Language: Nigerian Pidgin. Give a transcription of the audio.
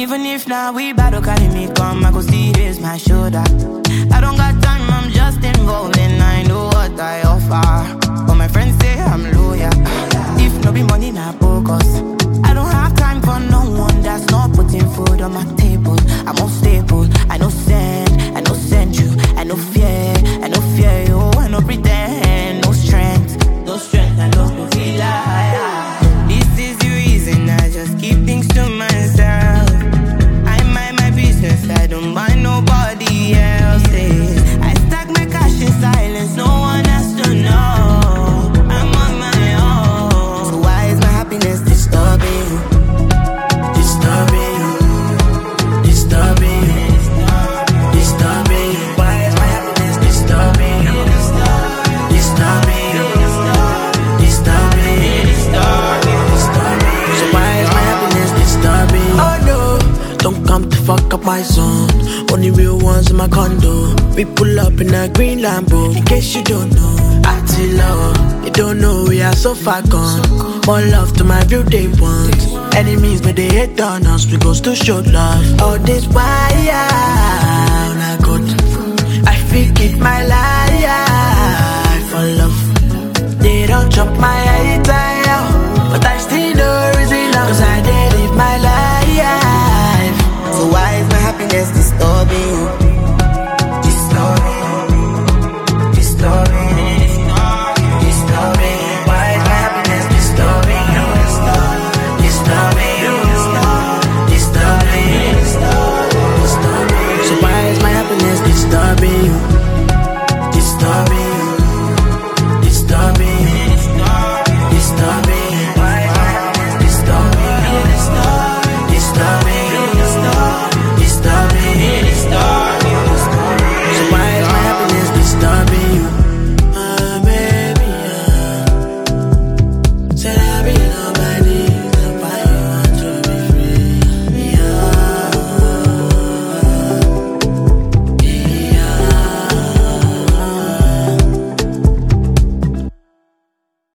Even if now we battle, carry me come, I go see raise my shoulder. I don't got time, I'm just involved and I know what I offer. But my friends say I'm loyal. If no be money, not focus. I don't have time for no one that's not putting food on my table. I'm unstable, I no send you, I no fear you, I no pretend, no strength, I no feel like. This is the reason I just keep things to myself. I mind my business, I don't mind nobody else's. I stack my cash in silence, no one has to know. I'm on my own. So why is my happiness disturbing you? Disturbing you. Disturbing you. Disturbing you. Why is my happiness disturbing you? Disturbing you. Disturbing you. So why is my happiness disturbing you? Oh no, don't come to fuck up my zone. Only real ones in my condo. We pull up in a green Lambo. In case you don't know, Attila, you don't know we are so far gone. More love to my real day ones. Enemies, but they hate on us. We go to show love. All this why I good. I feel it my life.